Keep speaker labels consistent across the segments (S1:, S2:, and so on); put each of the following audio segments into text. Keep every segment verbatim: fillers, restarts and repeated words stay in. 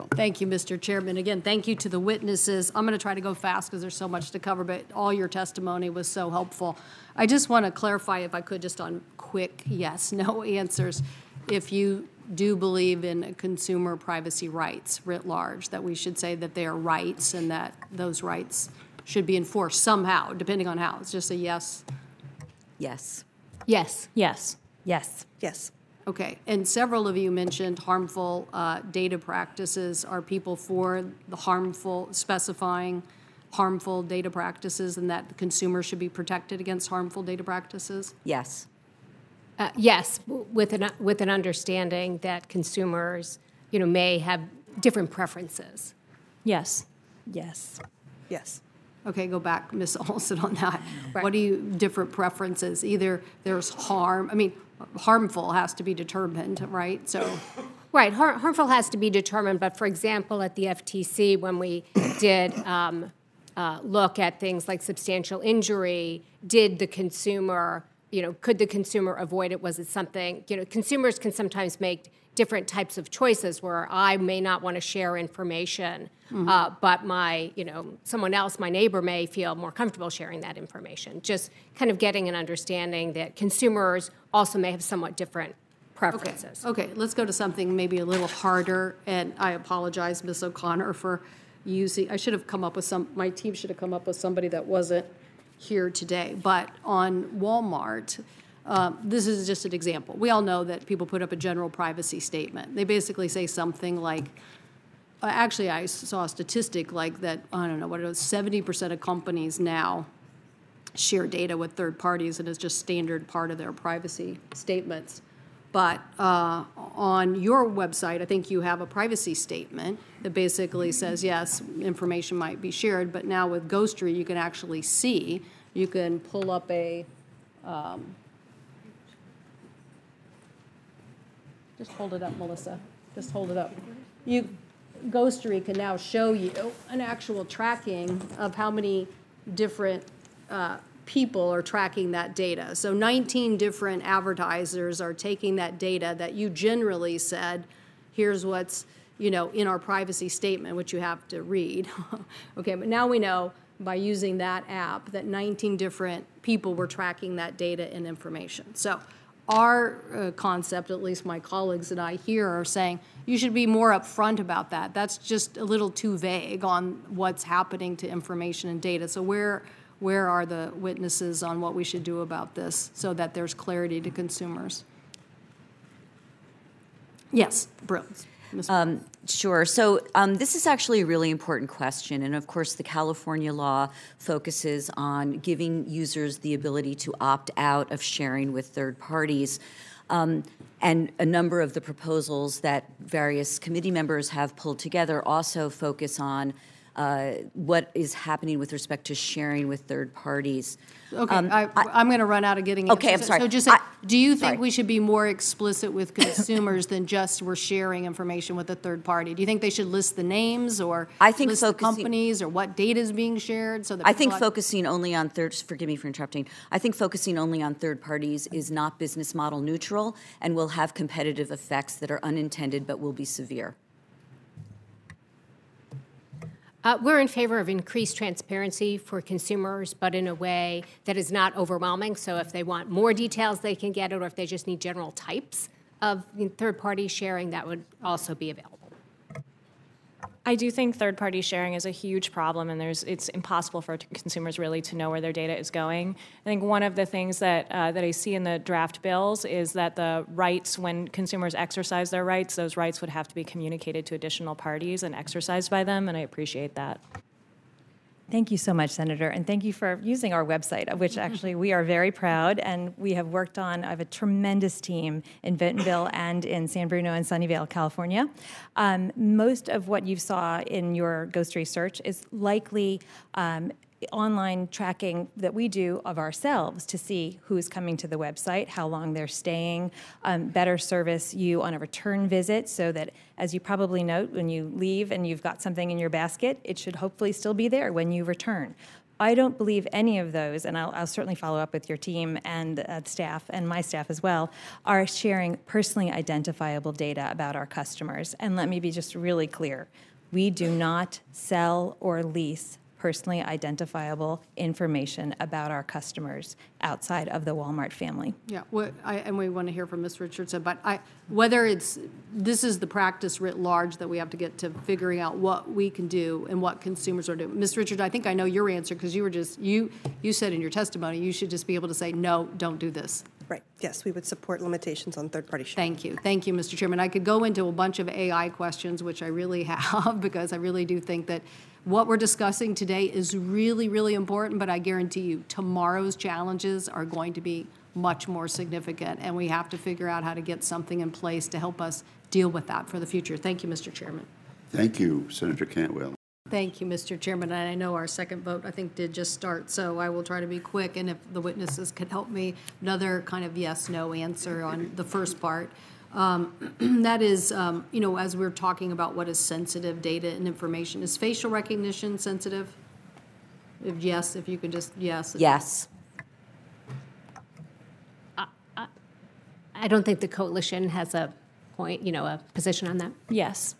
S1: you.
S2: Thank you, Mister Chairman. Again, thank you to the witnesses. I'm going to try to go fast because there's so much to cover, but all your testimony was so helpful. I just want to clarify, if I could, just on quick yes, no answers. If you do believe in consumer privacy rights writ large, that we should say that they are rights and that those rights should be enforced somehow, depending on how. It's just a yes.
S3: Yes.
S4: Yes.
S5: Yes.
S4: Yes.
S6: Yes.
S2: Okay, and several of you mentioned harmful uh, data practices. Are people for the harmful, specifying harmful data practices and that the consumer should be protected against harmful data practices?
S3: Yes.
S4: Uh, yes, w- with an with an understanding that consumers, you know, may have different preferences.
S5: Yes.
S6: Yes. Yes.
S2: Okay, go back, Miz Olson, on that.
S4: Right.
S2: What do you, different preferences? Either there's harm, I mean, harmful has to be determined, right? So,
S4: Right, har- harmful has to be determined, but for example, at the F T C, when we did um, uh, look at things like substantial injury, did the consumer, you know, could the consumer avoid it? Was it something, you know, consumers can sometimes make different types of choices where I may not want to share information, mm-hmm. uh, but my, you know, someone else, my neighbor may feel more comfortable sharing that information. Just kind of getting an understanding that consumers also may have somewhat different preferences.
S2: Okay, okay, let's go to something maybe a little harder, and I apologize, Miz O'Connor, for using, I should have come up with some, my team should have come up with somebody that wasn't here today, but on Walmart, um, this is just an example. We all know that people put up a general privacy statement. They basically say something like, uh, actually I saw a statistic like that, I don't know what it was, seventy percent of companies now share data with third parties, and it's just standard part of their privacy statements. But uh, on your website, I think you have a privacy statement that basically says, yes, information might be shared, but now with Ghostery, you can actually see, you can pull up a, um, just hold it up, Melissa, just hold it up. You, Ghostery can now show you an actual tracking of how many different uh, people are tracking that data. So nineteen different advertisers are taking that data that you generally said, here's what's, you know, in our privacy statement, which you have to read. Okay, but now we know by using that app that nineteen different people were tracking that data and information. So our uh, concept, at least my colleagues and I here, are saying you should be more upfront about that. That's just a little too vague on what's happening to information and data. So where Where are the witnesses on what we should do about this so that there's clarity to consumers? Yes, Brooks.
S3: Um, sure. So um, this is actually a really important question. And of course, the California law focuses on giving users the ability to opt out of sharing with third parties. Um, and a number of the proposals that various committee members have pulled together also focus on Uh, what is happening with respect to sharing with third parties.
S2: Okay,
S3: um,
S2: I,
S3: I,
S2: I'm going to run out of getting
S3: Okay,
S2: answers.
S3: I'm sorry.
S2: So just,
S3: I,
S2: do you think
S3: sorry.
S2: we should be more explicit with consumers than just we're sharing information with a third party? Do you think they should list the names or
S3: I think
S2: list the
S3: focusing,
S2: companies or what data is being shared? So that
S3: I think
S2: have,
S3: focusing only on third, forgive me for interrupting, I think focusing only on third parties is not business model neutral and will have competitive effects that are unintended but will be severe.
S4: Uh, we're in favor of increased transparency for consumers, but in a way that is not overwhelming. So if they want more details, they can get it, or if they just need general types of third-party sharing, that would also be available.
S5: I do think third-party sharing is a huge problem, and there's it's impossible for consumers really to know where their data is going. I think one of the things that uh, that I see in the draft bills is that the rights, when consumers exercise their rights, those rights would have to be communicated to additional parties and exercised by them, and I appreciate that.
S7: Thank you so much, Senator, and thank you for using our website, of which actually we are very proud, and we have worked on. I have a tremendous team in Bentonville and in San Bruno and Sunnyvale, California. Um, most of what you saw in your Ghostery search is likely um, online tracking that we do of ourselves to see who's coming to the website, how long they're staying, um, better service you on a return visit so that, as you probably note, when you leave and you've got something in your basket, it should hopefully still be there when you return. I don't believe any of those, and I'll, I'll certainly follow up with your team and uh, staff and my staff as well, are sharing personally identifiable data about our customers. And let me be just really clear. We do not sell or lease personally identifiable information about our customers outside of the Walmart family.
S2: Yeah, what, I, and we want to hear from Miz Richardson, but I, whether it's, this is the practice writ large that we have to get to figuring out what we can do and what consumers are doing. Miz Richard, I think I know your answer because you were just, you, you said in your testimony, you should just be able to say, no, don't do this.
S6: Right, yes, we would support limitations on third-party sharing.
S2: Thank you. Thank you, Mister Chairman. I could go into a bunch of A I questions, which I really have, because I really do think that what we're discussing today is really, really important, but I guarantee you tomorrow's challenges are going to be much more significant, and we have to figure out how to get something in place to help us deal with that for the future. Thank you, Mister Chairman.
S1: Thank you, Senator Cantwell.
S2: Thank you, Mister Chairman. And I know our second vote, I think, did just start, so I will try to be quick. And if the witnesses could help me, another kind of yes, no answer on the first part. Um, that is, um, you know, as we're talking about what is sensitive data and information, is facial recognition sensitive? If yes, if you could just, yes.
S3: Yes.
S4: I don't think the coalition has a point, you know, a position on that.
S5: Yes.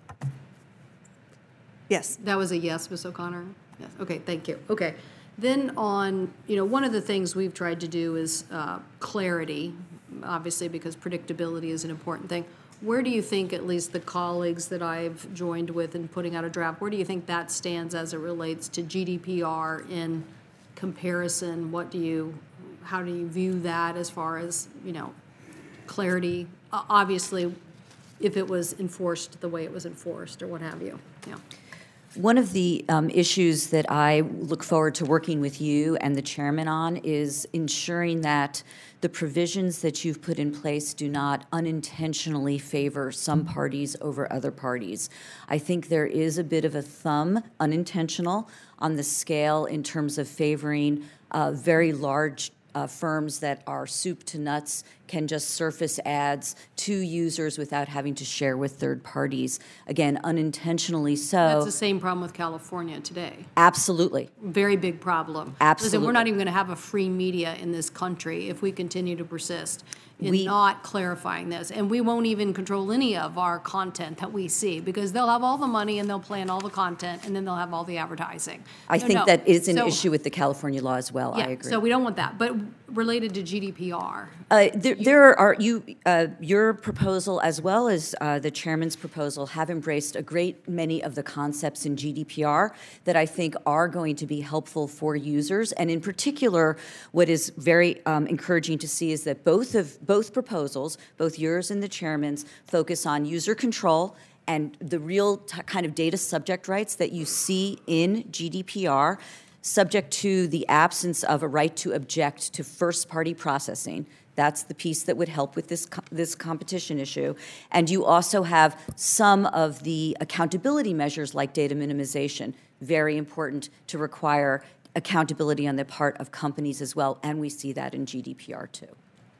S6: Yes,
S2: That was a yes, Miz O'Connor? Yes, okay, thank you. Okay. Then on, you know, one of the things we've tried to do is uh, clarity, obviously because predictability is an important thing. Where do you think, at least the colleagues that I've joined with in putting out a draft, where do you think that stands as it relates to G D P R in comparison? What do you, how do you view that as far as, you know, clarity? Uh, Obviously, if it was enforced the way it was enforced or what have you, yeah.
S3: One of the um, issues that I look forward to working with you and the chairman on is ensuring that the provisions that you've put in place do not unintentionally favor some parties over other parties. I think there is a bit of a thumb, unintentional, on the scale in terms of favoring uh, very large Uh, firms that are soup to nuts, can just surface ads to users without having to share with third parties. Again, unintentionally so.
S2: That's the same problem with California today.
S3: Absolutely.
S2: Very big problem. Listen,
S3: Absolutely.
S2: we're not even going to have a free media in this country if we continue to persist in
S3: We-
S2: not clarifying this. And we won't even control any of our content that we see because they'll have all the money and they'll plan all the content and then they'll have all the advertising.
S3: I
S2: No,
S3: think
S2: no.
S3: that is an
S2: So-
S3: issue with the California law as well. I
S2: Yeah,
S3: agree.
S2: so we don't want that. But related to G D P R,
S3: Uh, there, there are you. Uh, your proposal, as well as uh, the chairman's proposal, have embraced a great many of the concepts in G D P R that I think are going to be helpful for users. And in particular, what is very um, encouraging to see is that both of both proposals, both yours and the chairman's, focus on user control and the real t- kind of data subject rights that you see in G D P R, subject to the absence of a right to object to first-party processing. That's the piece that would help with this co- this competition issue. And you also have some of the accountability measures like data minimization, very important to require accountability on the part of companies as well, and we see that in G D P R too.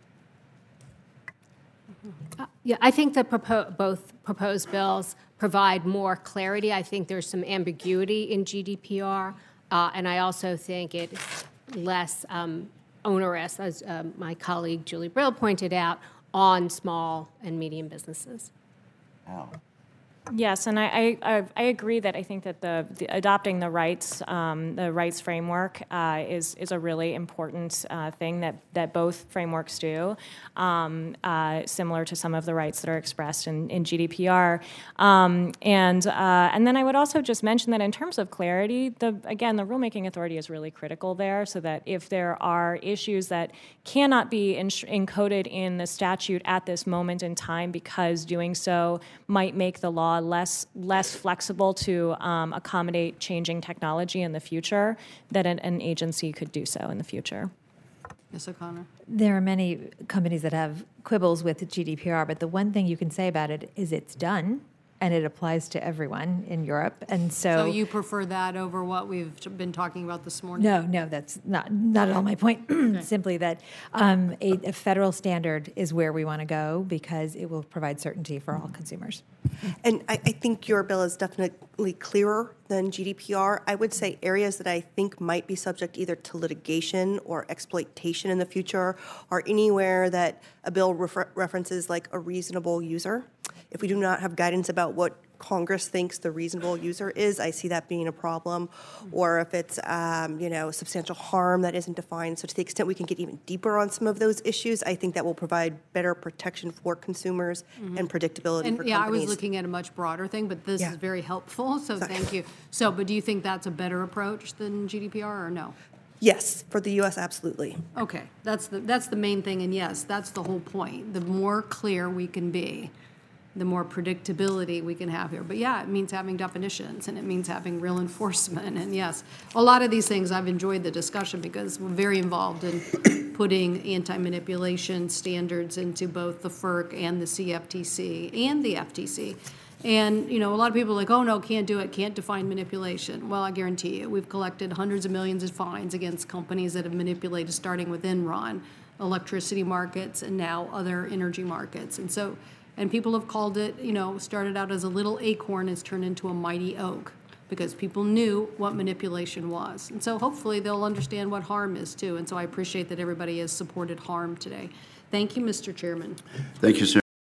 S4: Yeah, I think that propo- both proposed bills provide more clarity. I think there's some ambiguity in G D P R, uh, and I also think it's less um, onerous, as um, my colleague Julie Brill pointed out, on small and medium businesses.
S1: Wow.
S5: Yes, and I, I, I agree that I think that the, the adopting the rights um, the rights framework uh, is is a really important uh, thing that, that both frameworks do, um, uh, similar to some of the rights that are expressed in, in G D P R. Um, and uh, and then I would also just mention that in terms of clarity, the again the rulemaking authority is really critical there, so that if there are issues that cannot be en- encoded in the statute at this moment in time because doing so might make the law less less flexible to um, accommodate changing technology in the future, that an, an agency could do so in the future.
S2: Miz O'Connor.
S7: There are many companies that have quibbles with G D P R, but the one thing you can say about it is it's done. and it applies to everyone in Europe. And
S2: So you prefer that over what we've been talking about this morning?
S7: No, no, that's not, not at all my point. Simply that um, a, a federal standard is where we want to go because it will provide certainty for all consumers.
S6: And I, I think your bill is definitely clearer than G D P R. I would say areas that I think might be subject either to litigation or exploitation in the future are anywhere that a bill refer- references like a reasonable user. If we do not have guidance about what Congress thinks the reasonable user is, I see that being a problem. Or if it's, um, you know, substantial harm that isn't defined. So to the extent we can get even deeper on some of those issues, I think that will provide better protection for consumers and predictability
S2: And
S6: for
S2: yeah, I
S6: companies.
S2: was looking at a much broader thing, but this
S6: Yeah.
S2: is very helpful, so thank you. So, but do you think that's a better approach than G D P R or no?
S6: Yes, for the U S, absolutely.
S2: Okay, that's the, that's the main thing, and yes, that's the whole point. The more clear we can be, the more predictability we can have here. But yeah, it means having definitions, and it means having real enforcement, and yes, a lot of these things, I've enjoyed the discussion because we're very involved in putting anti-manipulation standards into both the F E R C and the C F T C and the F T C. And, you know, a lot of people are like, oh, no, can't do it, can't define manipulation. Well, I guarantee you, we've collected hundreds of millions of fines against companies that have manipulated, starting with Enron, electricity markets, and now other energy markets. And so, and people have called it, you know, started out as a little acorn, has turned into a mighty oak, because people knew what manipulation was. And so hopefully they'll understand what harm is, too. And so I appreciate that everybody has supported harm today. Thank you, Mister Chairman.
S1: Thank you, Senator